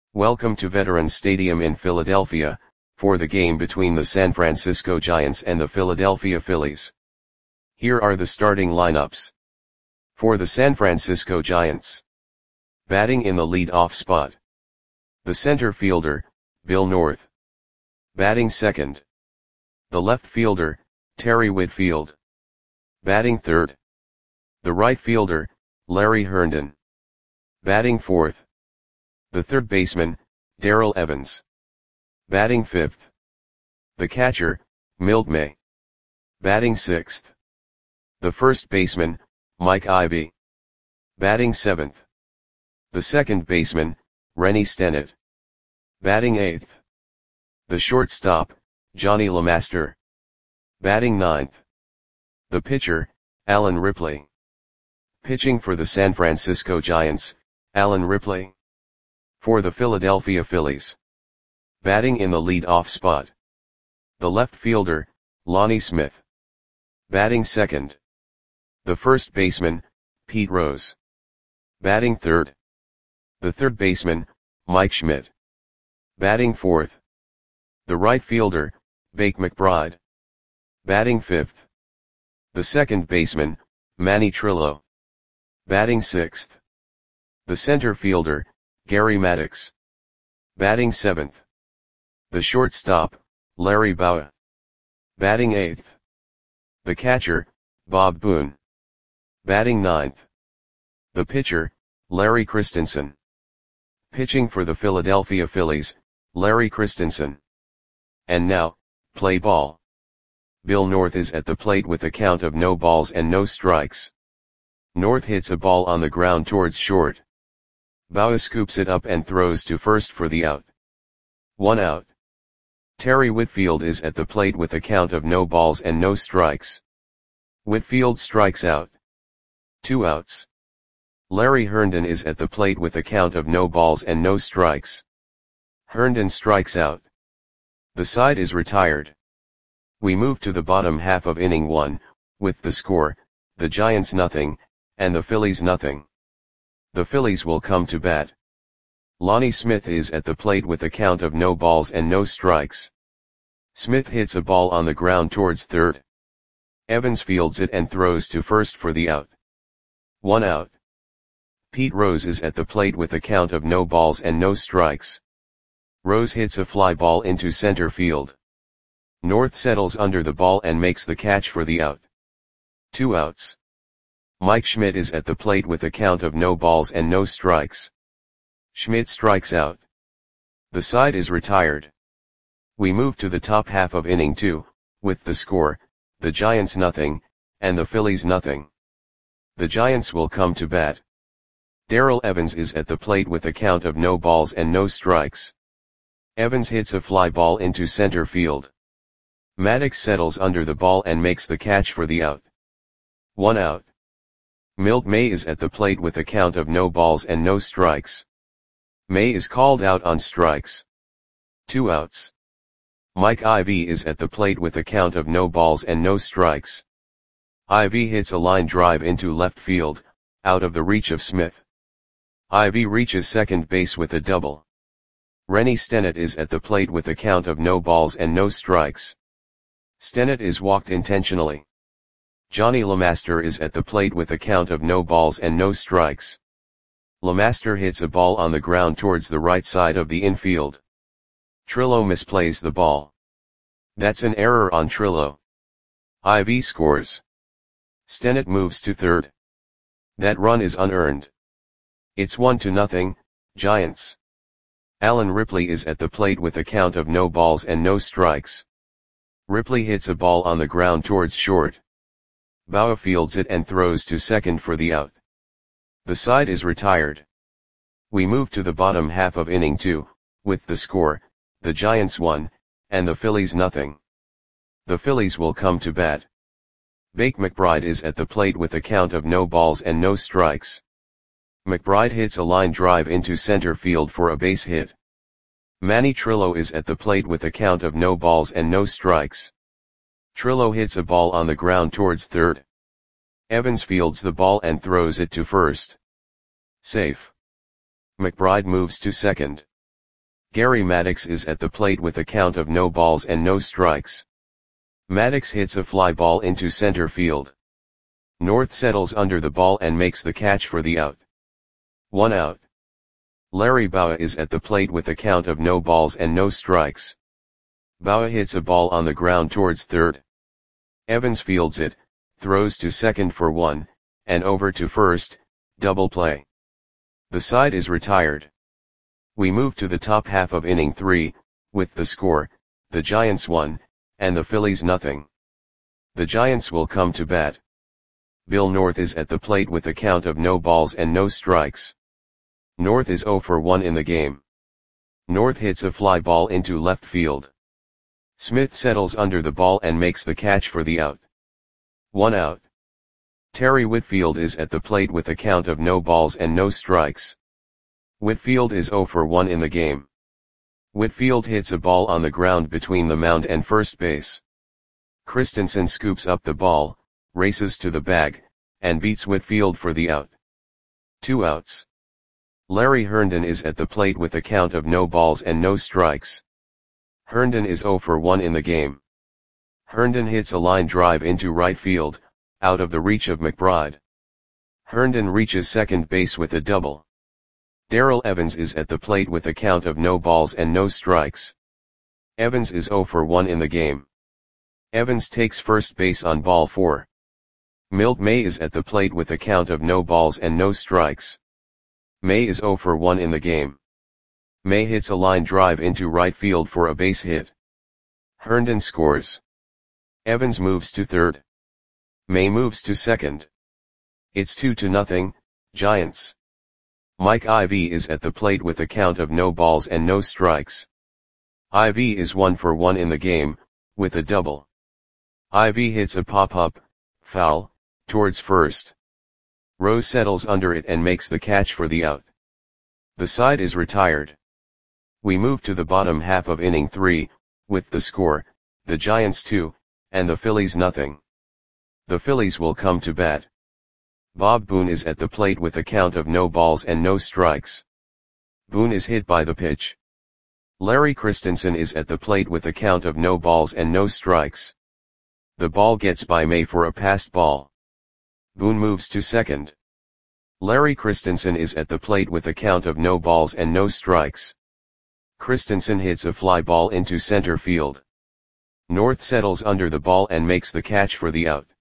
Welcome to Veterans Stadium in Philadelphia, for the game between the San Francisco Giants and the Philadelphia Phillies. Here are the starting lineups. For the San Francisco Giants. Batting in the lead-off spot. The center fielder, Bill North. Batting second. The left fielder, Terry Whitfield. Batting third. The right fielder, Larry Herndon. Batting fourth. The third baseman, Darrell Evans. Batting fifth. The catcher, Milt May. Batting sixth. The first baseman, Mike Ivy. Batting seventh. The second baseman, Rennie Stennett. Batting eighth. The shortstop, Johnny LeMaster. Batting ninth. The pitcher, Alan Ripley. Pitching for the San Francisco Giants, Alan Ripley. For the Philadelphia Phillies. Batting in the lead-off spot. The left fielder, Lonnie Smith. Batting second. The first baseman, Pete Rose. Batting third. The third baseman, Mike Schmidt. Batting fourth. The right fielder, Bake McBride. Batting fifth. The second baseman, Manny Trillo. Batting sixth. The center fielder, Gary Maddox. Batting seventh. The shortstop, Larry Bowa. Batting eighth. The catcher, Bob Boone. Batting ninth. The pitcher, Larry Christensen. Pitching for the Philadelphia Phillies, Larry Christensen. And now, play ball. Bill North is at the plate with a count of no balls and no strikes. North hits a ball on the ground towards short. Bowa scoops it up and throws to first for the out. 1 out. Terry Whitfield is at the plate with a count of no balls and no strikes. Whitfield strikes out. 2 outs. Larry Herndon is at the plate with a count of no balls and no strikes. Herndon strikes out. The side is retired. We move to the bottom half of inning 1, with the score, the Giants nothing, and the Phillies nothing. The Phillies will come to bat. Lonnie Smith is at the plate with a count of no balls and no strikes. Smith hits a ball on the ground towards third. Evans fields it and throws to first for the out. 1 out. Pete Rose is at the plate with a count of no balls and no strikes. Rose hits a fly ball into center field. North settles under the ball and makes the catch for the out. 2 outs. Mike Schmidt is at the plate with a count of no balls and no strikes. Schmidt strikes out. The side is retired. We move to the top half of inning 2, with the score, the Giants nothing, and the Phillies nothing. The Giants will come to bat. Darrell Evans is at the plate with a count of no balls and no strikes. Evans hits a fly ball into center field. Maddox settles under the ball and makes the catch for the out. 1 out. Milt May is at the plate with a count of no balls and no strikes. May is called out on strikes. 2 outs. Mike Ivy is at the plate with a count of no balls and no strikes. Ivy hits a line drive into left field, out of the reach of Smith. Ivy reaches second base with a double. Rennie Stennett is at the plate with a count of no balls and no strikes. Stennett is walked intentionally. Johnny LeMaster is at the plate with a count of no balls and no strikes. LeMaster hits a ball on the ground towards the right side of the infield. Trillo misplays the ball. That's an error on Trillo. Ivy scores. Stennett moves to third. That run is unearned. It's 1-0, Giants. Alan Ripley is at the plate with a count of no balls and no strikes. Ripley hits a ball on the ground towards short. Bowa fields it and throws to second for the out. The side is retired. We move to the bottom half of inning 2, with the score, the Giants 1, and the Phillies nothing. The Phillies will come to bat. Bake McBride is at the plate with a count of no balls and no strikes. McBride hits a line drive into center field for a base hit. Manny Trillo is at the plate with a count of no balls and no strikes. Trillo hits a ball on the ground towards third. Evans fields the ball and throws it to first. Safe. McBride moves to second. Gary Maddox is at the plate with a count of no balls and no strikes. Maddox hits a fly ball into center field. North settles under the ball and makes the catch for the out. 1 out. Larry Bowa is at the plate with a count of no balls and no strikes. Bowa hits a ball on the ground towards third. Evans fields it, throws to second for 1, and over to first, double play. The side is retired. We move to the top half of inning 3, with the score, the Giants 1, and the Phillies nothing. The Giants will come to bat. Bill North is at the plate with a count of no balls and no strikes. North is 0 for 1 in the game. North hits a fly ball into left field. Smith settles under the ball and makes the catch for the out. 1 out. Terry Whitfield is at the plate with a count of no balls and no strikes. Whitfield is 0 for 1 in the game. Whitfield hits a ball on the ground between the mound and first base. Christensen scoops up the ball, races to the bag, and beats Whitfield for the out. 2 outs. Larry Herndon is at the plate with a count of no balls and no strikes. Herndon is 0 for 1 in the game. Herndon hits a line drive into right field, out of the reach of McBride. Herndon reaches second base with a double. Darrell Evans is at the plate with a count of no balls and no strikes. Evans is 0 for 1 in the game. Evans takes first base on ball 4. Milt May is at the plate with a count of no balls and no strikes. May is 0 for 1 in the game. May hits a line drive into right field for a base hit. Herndon scores. Evans moves to third. May moves to second. It's 2-0, Giants. Mike Ivy is at the plate with a count of no balls and no strikes. Ivy is 1 for 1 in the game, with a double. Ivy hits a pop-up, foul, towards first. Rose settles under it and makes the catch for the out. The side is retired. We move to the bottom half of inning 3, with the score, the Giants 2, and the Phillies nothing. The Phillies will come to bat. Bob Boone is at the plate with a count of no balls and no strikes. Boone is hit by the pitch. Larry Christensen is at the plate with a count of no balls and no strikes. The ball gets by May for a passed ball. Boone moves to second. Larry Christensen is at the plate with a count of no balls and no strikes. Christensen hits a fly ball into center field. North settles under the ball and makes the catch for the out.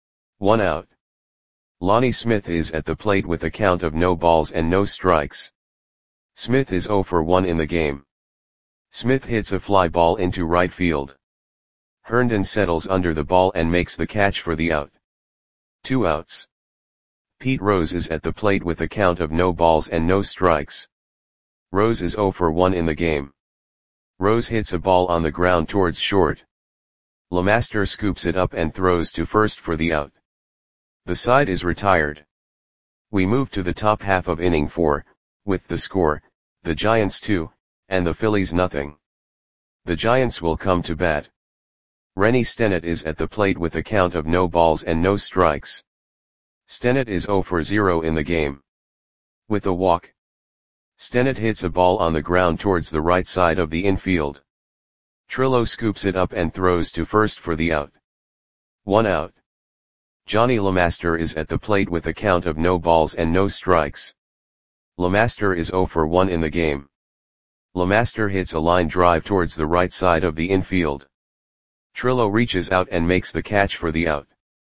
1 out. Lonnie Smith is at the plate with a count of no balls and no strikes. Smith is 0 for 1 in the game. Smith hits a fly ball into right field. Herndon settles under the ball and makes the catch for the out. 2 outs. Pete Rose is at the plate with a count of no balls and no strikes. Rose is 0 for 1 in the game. Rose hits a ball on the ground towards short. LeMaster scoops it up and throws to first for the out. The side is retired. We move to the top half of inning 4, with the score, the Giants 2, and the Phillies nothing. The Giants will come to bat. Rennie Stennett is at the plate with a count of no balls and no strikes. Stennett is 0 for 0 in the game. With a walk. Stennett hits a ball on the ground towards the right side of the infield. Trillo scoops it up and throws to first for the out. 1 out. Johnny LeMaster is at the plate with a count of no balls and no strikes. LeMaster is 0 for 1 in the game. LeMaster hits a line drive towards the right side of the infield. Trillo reaches out and makes the catch for the out.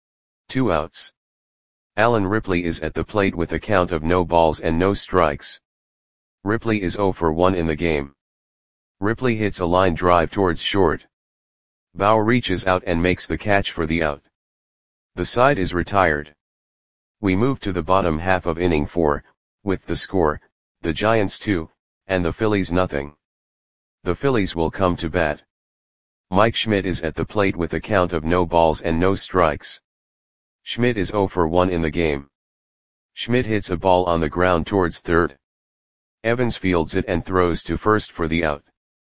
2 outs. Alan Ripley is at the plate with a count of no balls and no strikes. Ripley is 0 for 1 in the game. Ripley hits a line drive towards short. Bow reaches out and makes the catch for the out. The side is retired. We move to the bottom half of inning 4, with the score, the Giants 2, and the Phillies nothing. The Phillies will come to bat. Mike Schmidt is at the plate with a count of no balls and no strikes. Schmidt is 0 for 1 in the game. Schmidt hits a ball on the ground towards third. Evans fields it and throws to first for the out.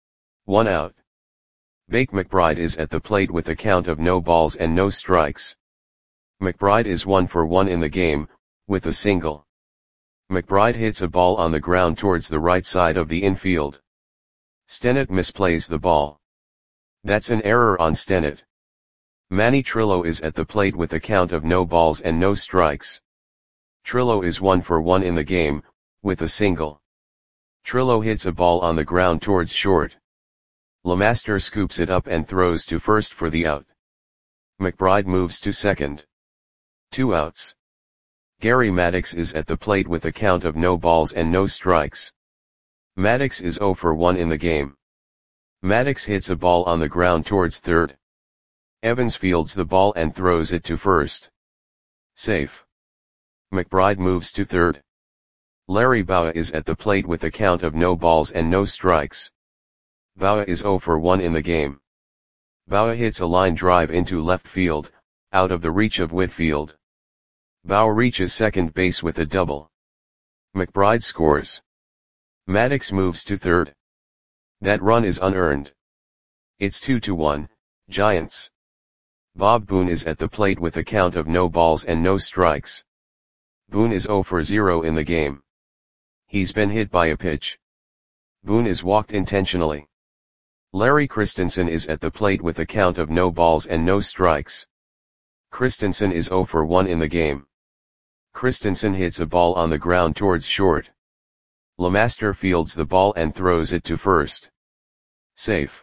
1 out. Bake McBride is at the plate with a count of no balls and no strikes. McBride is 1 for 1 in the game, with a single. McBride hits a ball on the ground towards the right side of the infield. Stennett misplays the ball. That's an error on Stennett. Manny Trillo is at the plate with a count of no balls and no strikes. Trillo is 1 for 1 in the game, with a single. Trillo hits a ball on the ground towards short. Lemaster scoops it up and throws to first for the out. McBride moves to second. 2 outs. Gary Maddox is at the plate with a count of no balls and no strikes. Maddox is 0 for 1 in the game. Maddox hits a ball on the ground towards third. Evans fields the ball and throws it to first. Safe. McBride moves to third. Larry Bowa is at the plate with a count of no balls and no strikes. Bowa is 0 for 1 in the game. Bowa hits a line drive into left field, out of the reach of Whitfield. Bowa reaches second base with a double. McBride scores. Maddox moves to third. That run is unearned. It's 2-1, Giants. Bob Boone is at the plate with a count of no balls and no strikes. Boone is 0 for 0 in the game. He's been hit by a pitch. Boone is walked intentionally. Larry Christensen is at the plate with a count of no balls and no strikes. Christensen is 0 for 1 in the game. Christensen hits a ball on the ground towards short. Lemaster fields the ball and throws it to first. Safe.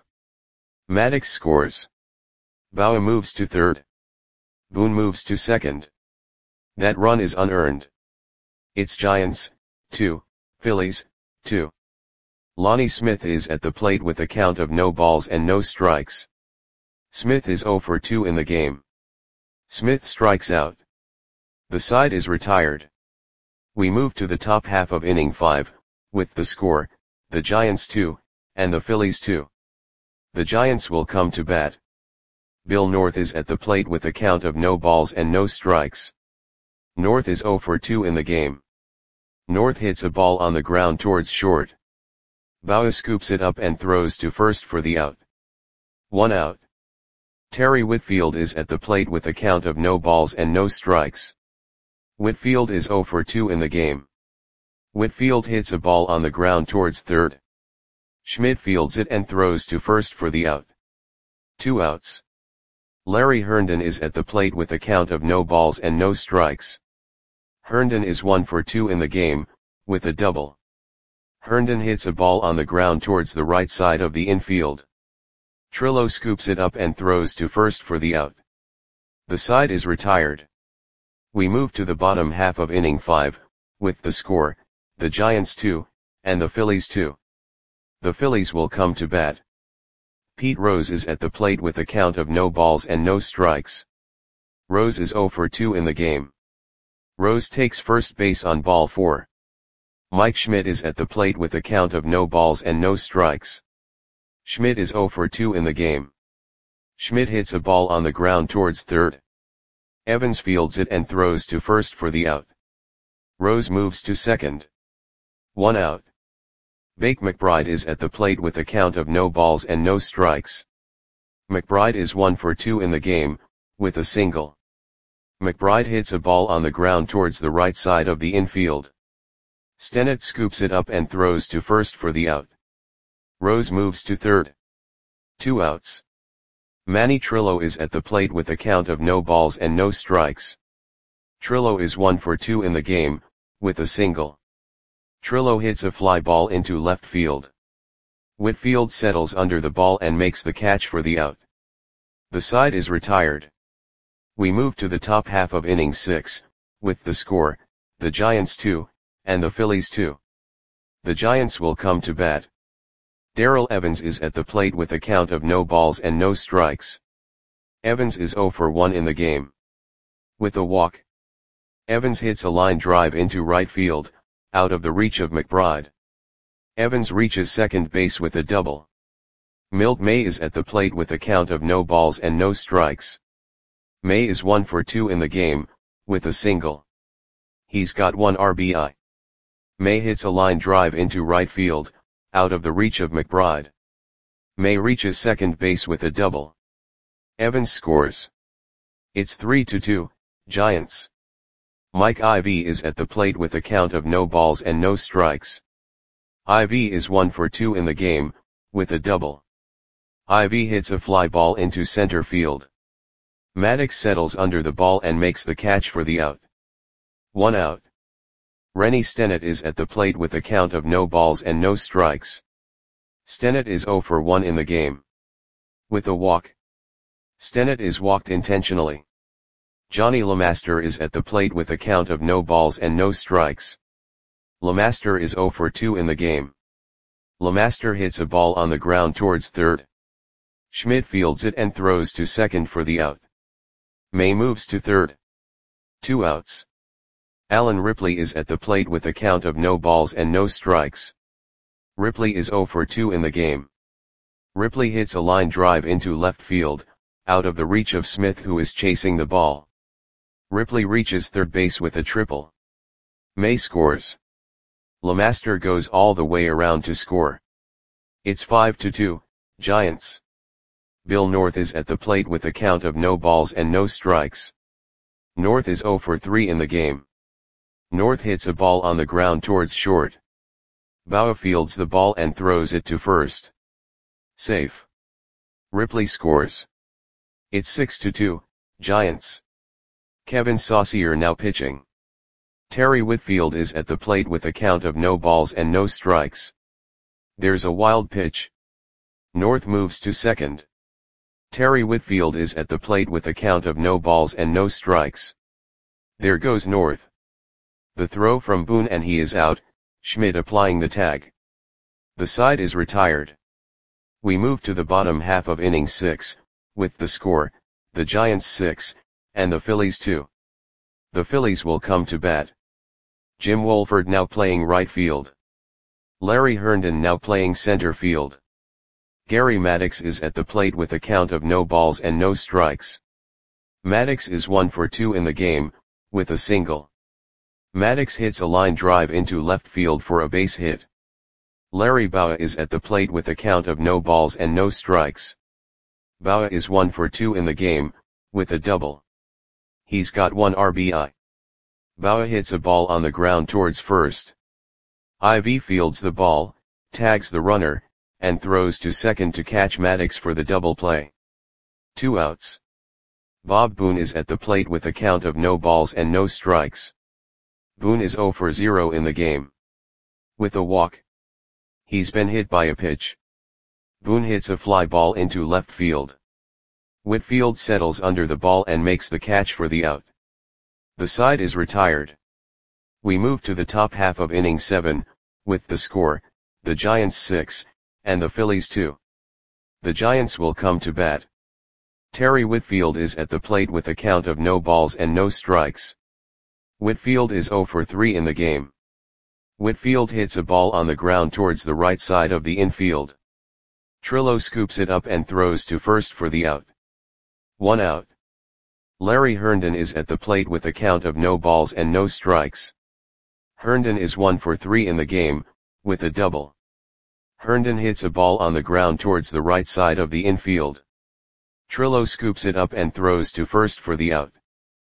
Maddox scores. Bowa moves to third. Boone moves to second. That run is unearned. It's Giants, 2, Phillies, 2. Lonnie Smith is at the plate with a count of no balls and no strikes. Smith is 0 for 2 in the game. Smith strikes out. The side is retired. We move to the top half of inning 5, with the score, the Giants 2, and the Phillies 2. The Giants will come to bat. Bill North is at the plate with a count of no balls and no strikes. North is 0 for 2 in the game. North hits a ball on the ground towards short. Bowa scoops it up and throws to first for the out. 1 out. Terry Whitfield is at the plate with a count of no balls and no strikes. Whitfield is 0 for 2 in the game. Whitfield hits a ball on the ground towards third. Schmidt fields it and throws to first for the out. 2 outs. Larry Herndon is at the plate with a count of no balls and no strikes. Herndon is 1 for 2 in the game, with a double. Herndon hits a ball on the ground towards the right side of the infield. Trillo scoops it up and throws to first for the out. The side is retired. We move to the bottom half of inning 5, with the score, the Giants 2, and the Phillies 2. The Phillies will come to bat. Pete Rose is at the plate with a count of no balls and no strikes. Rose is 0 for 2 in the game. Rose takes first base on ball 4. Mike Schmidt is at the plate with a count of no balls and no strikes. Schmidt is 0 for 2 in the game. Schmidt hits a ball on the ground towards third. Evans fields it and throws to first for the out. Rose moves to second. 1 out. Bake McBride is at the plate with a count of no balls and no strikes. McBride is 1 for 2 in the game, with a single. McBride hits a ball on the ground towards the right side of the infield. Stennett scoops it up and throws to first for the out. Rose moves to third. 2 outs. Manny Trillo is at the plate with a count of no balls and no strikes. Trillo is 1 for 2 in the game, with a single. Trillo hits a fly ball into left field. Whitfield settles under the ball and makes the catch for the out. The side is retired. We move to the top half of inning 6, with the score, the Giants 2, and the Phillies 2. The Giants will come to bat. Darrell Evans is at the plate with a count of no balls and no strikes. Evans is 0 for 1 in the game. With a walk. Evans hits a line drive into right field, out of the reach of McBride. Evans reaches second base with a double. Milt May is at the plate with a count of no balls and no strikes. May is 1 for 2 in the game, with a single. He's got 1 RBI. May hits a line drive into right field, out of the reach of McBride. May reaches second base with a double. Evans scores. It's 3-2, Giants. Mike Ivy is at the plate with a count of no balls and no strikes. Ivy is 1 for 2 in the game, with a double. Ivy hits a fly ball into center field. Maddox settles under the ball and makes the catch for the out. 1 out. Rennie Stennett is at the plate with a count of no balls and no strikes. Stennett is 0 for 1 in the game. With a walk. Stennett is walked intentionally. Johnny LeMaster is at the plate with a count of no balls and no strikes. LeMaster is 0 for 2 in the game. LeMaster hits a ball on the ground towards third. Schmidt fields it and throws to second for the out. May moves to third. 2 outs. Alan Ripley is at the plate with a count of no balls and no strikes. Ripley is 0 for 2 in the game. Ripley hits a line drive into left field, out of the reach of Smith, who is chasing the ball. Ripley reaches third base with a triple. May scores. LeMaster goes all the way around to score. It's 5-2, Giants. Bill North is at the plate with a count of no balls and no strikes. North is 0 for 3 in the game. North hits a ball on the ground towards short. Bauer fields the ball and throws it to first. Safe. Ripley scores. It's 6-2, Giants. Kevin Saucier now pitching. Terry Whitfield is at the plate with a count of no balls and no strikes. There's a wild pitch. North moves to second. Terry Whitfield is at the plate with a count of no balls and no strikes. There goes North. The throw from Boone and he is out, Schmidt applying the tag. The side is retired. We move to the bottom half of inning 6, with the score, the Giants 6, and the Phillies 2. The Phillies will come to bat. Jim Wolford now playing right field. Larry Herndon now playing center field. Gary Maddox is at the plate with a count of no balls and no strikes. Maddox is 1 for 2 in the game, with a single. Maddox hits a line drive into left field for a base hit. Larry Bowa is at the plate with a count of no balls and no strikes. Bowa is 1 for 2 in the game, with a double. He's got 1 RBI. Bowa hits a ball on the ground towards first. Ivy fields the ball, tags the runner, and throws to second to catch Maddox for the double play. 2 outs. Bob Boone is at the plate with a count of no balls and no strikes. Boone is 0 for 0 in the game. With a walk. He's been hit by a pitch. Boone hits a fly ball into left field. Whitfield settles under the ball and makes the catch for the out. The side is retired. We move to the top half of inning 7, with the score, the Giants 6, and the Phillies 2. The Giants will come to bat. Terry Whitfield is at the plate with a count of no balls and no strikes. Whitfield is 0 for 3 in the game. Whitfield hits a ball on the ground towards the right side of the infield. Trillo scoops it up and throws to first for the out. 1 out. Larry Herndon is at the plate with a count of no balls and no strikes. Herndon is 1 for 3 in the game, with a double. Herndon hits a ball on the ground towards the right side of the infield. Trillo scoops it up and throws to first for the out.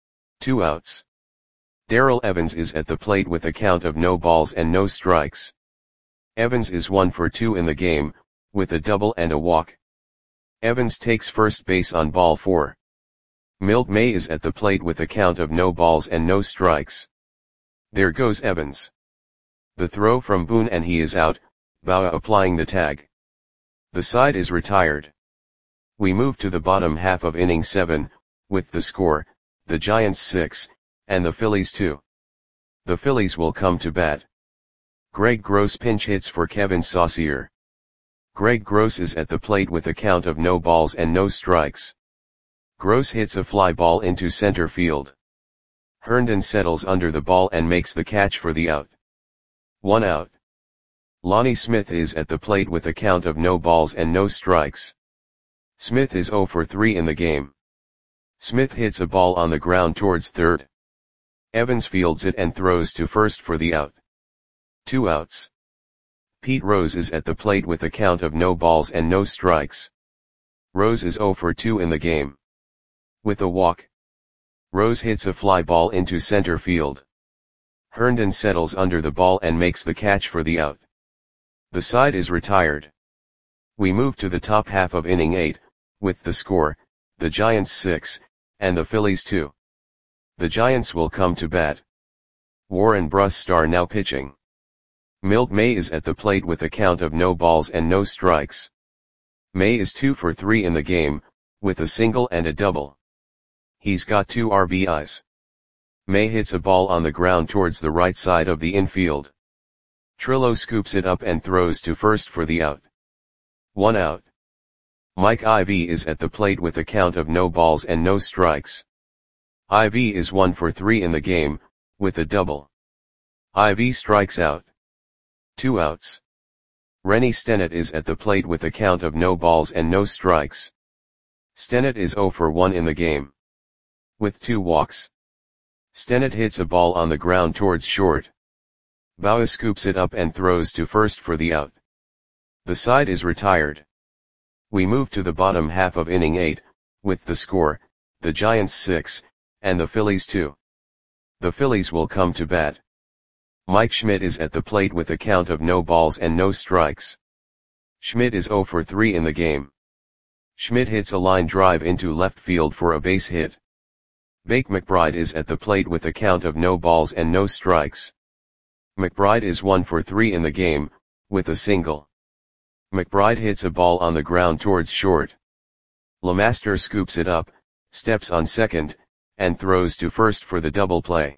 2 outs. Darrell Evans is at the plate with a count of no balls and no strikes. Evans is 1 for 2 in the game, with a double and a walk. Evans takes first base on ball 4. Milt May is at the plate with a count of no balls and no strikes. There goes Evans. The throw from Boone and he is out, Bowa applying the tag. The side is retired. We move to the bottom half of inning 7, with the score, the Giants 6, and the Phillies 2. The Phillies will come to bat. Greg Gross pinch hits for Kevin Saucier. Greg Gross is at the plate with a count of no balls and no strikes. Gross hits a fly ball into center field. Herndon settles under the ball and makes the catch for the out. 1 out. Lonnie Smith is at the plate with a count of no balls and no strikes. Smith is 0 for 3 in the game. Smith hits a ball on the ground towards third. Evans fields it and throws to first for the out. 2 outs. Pete Rose is at the plate with a count of no balls and no strikes. Rose is 0 for 2 in the game. With a walk. Rose hits a fly ball into center field. Herndon settles under the ball and makes the catch for the out. The side is retired. We move to the top half of inning 8, with the score, the Giants 6, and the Phillies 2. The Giants will come to bat. Warren Brusstar now pitching. Milt May is at the plate with a count of no balls and no strikes. May is 2 for 3 in the game, with a single and a double. He's got 2 RBIs. May hits a ball on the ground towards the right side of the infield. Trillo scoops it up and throws to first for the out. 1 out. Mike Ivy is at the plate with a count of no balls and no strikes. Ivy is 1 for 3 in the game, with a double. Ivy strikes out. 2 outs. Rennie Stennett is at the plate with a count of no balls and no strikes. Stennett is 0 for 1 in the game, with 2 walks. Stennett hits a ball on the ground towards short. Bauer scoops it up and throws to first for the out. The side is retired. We move to the bottom half of inning 8, with the score, the Giants 6, and the Phillies 2. The Phillies will come to bat. Mike Schmidt is at the plate with a count of no balls and no strikes. Schmidt is 0 for 3 in the game. Schmidt hits a line drive into left field for a base hit. Bake McBride is at the plate with a count of no balls and no strikes. McBride is 1 for 3 in the game, with a single. McBride hits a ball on the ground towards short. LeMaster scoops it up, steps on second, and throws to first for the double play.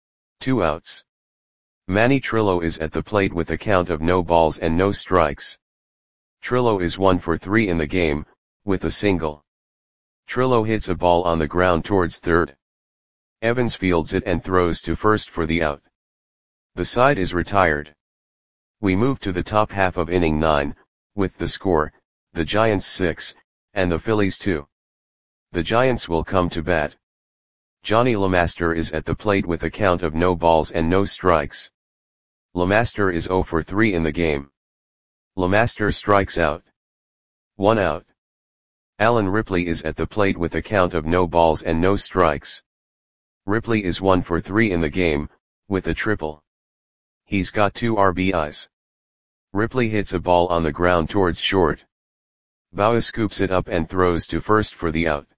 2 outs. Manny Trillo is at the plate with a count of no balls and no strikes. Trillo is 1 for 3 in the game, with a single. Trillo hits a ball on the ground towards third. Evans fields it and throws to first for the out. The side is retired. We move to the top half of inning 9, with the score, the Giants 6, and the Phillies 2. The Giants will come to bat. Johnny LeMaster is at the plate with a count of no balls and no strikes. LeMaster is 0 for 3 in the game. LeMaster strikes out. 1 out. Alan Ripley is at the plate with a count of no balls and no strikes. Ripley is 1 for 3 in the game, with a triple. He's got 2 RBIs. Ripley hits a ball on the ground towards short. Bauer scoops it up and throws to first for the out.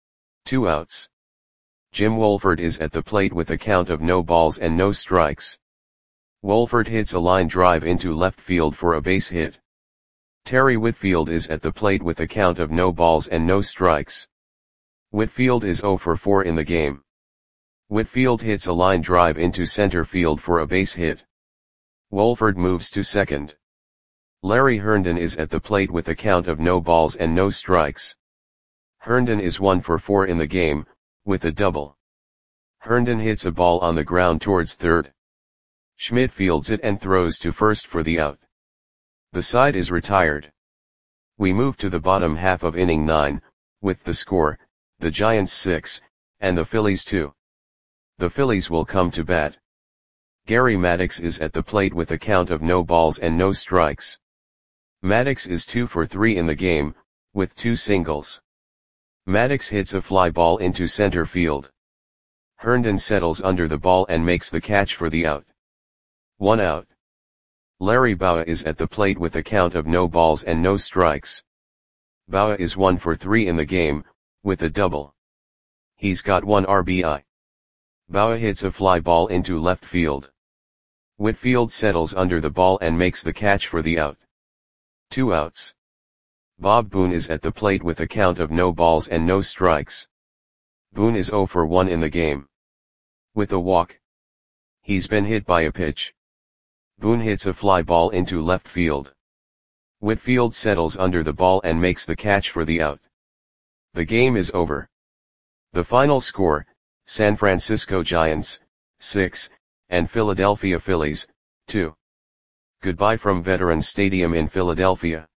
2 outs. Jim Wolford is at the plate with a count of no balls and no strikes. Wolford hits a line drive into left field for a base hit. Terry Whitfield is at the plate with a count of no balls and no strikes. Whitfield is 0 for 4 in the game. Whitfield hits a line drive into center field for a base hit. Wolford moves to second. Larry Herndon is at the plate with a count of no balls and no strikes. Herndon is 1 for 4 in the game, with a double. Herndon hits a ball on the ground towards third. Schmidt fields it and throws to first for the out. The side is retired. We move to the bottom half of inning 9, with the score, the Giants 6, and the Phillies 2. The Phillies will come to bat. Gary Maddox is at the plate with a count of no balls and no strikes. Maddox is 2 for 3 in the game, with 2 singles. Maddox hits a fly ball into center field. Herndon settles under the ball and makes the catch for the out. 1 out. Larry Bauer is at the plate with a count of no balls and no strikes. Bauer is 1 for 3 in the game, with a double. He's got 1 RBI. Bauer hits a fly ball into left field. Whitfield settles under the ball and makes the catch for the out. 2 outs. Bob Boone is at the plate with a count of no balls and no strikes. Boone is 0 for 1 in the game, with a walk. He's been hit by a pitch. Boone hits a fly ball into left field. Whitfield settles under the ball and makes the catch for the out. The game is over. The final score, San Francisco Giants, 6, and Philadelphia Phillies, 2. Goodbye from Veterans Stadium in Philadelphia.